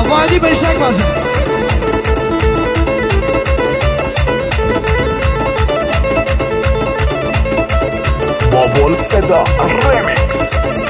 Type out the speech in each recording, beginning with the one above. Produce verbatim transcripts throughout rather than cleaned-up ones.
وادی بشتک بازه بابول صدا ریمیکس.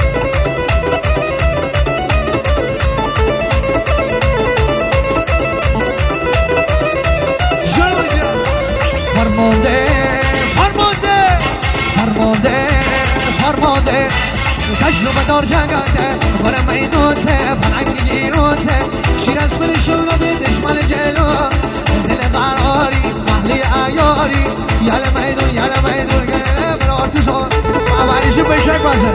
فرمانده فرمانده فرمانده فرمانده کشلوم دار جنگنده برم میدونته پرنگ گیرونته شیر از من شولاده دشمن جلو دل قراری محلی عیاری یل میدون یل میدون گره برار تو زار اولیشو بشک بازه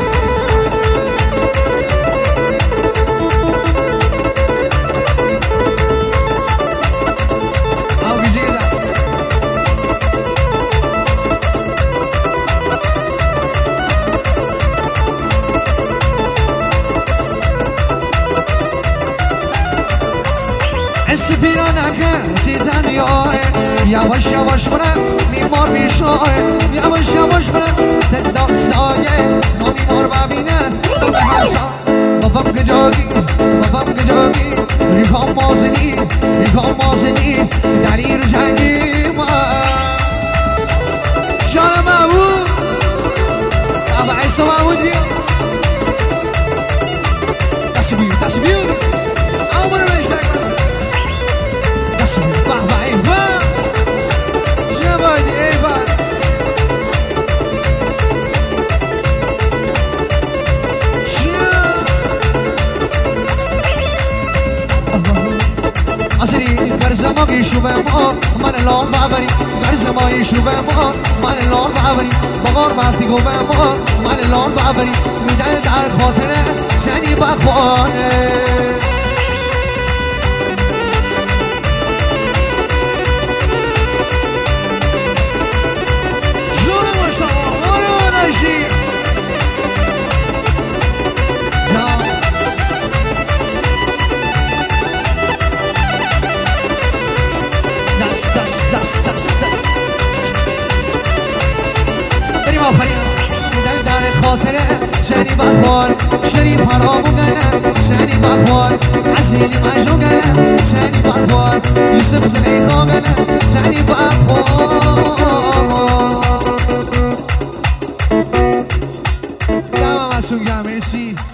سپیرانکه سیزن یاره یواش یواش برم میمار میشاره یواش یواش برم تداق سایه ما میمار ببینن تو همسا بفهم کجاگی بفهم کجاگی ریخام مازنی ریخام مازنی دلی رو جنگی ما شان محبود ابا عیسا محبود بیا دست بیو دست بیو امر بشتر بابا ایوان جواد ایوان اصلی برزما گیشو به ما من لار بابری برزما گیشو به ما من لار بابری بغار وقتی گو به ما من لار بابری میدل در خاطره زنی بخوانه سنی بخوال شریف حرام گلم سنی بخوال عسلی مجنون گلم سنی بخوال یوسف زلیخا گلم سنی بخوال دمم از اون گم مرسی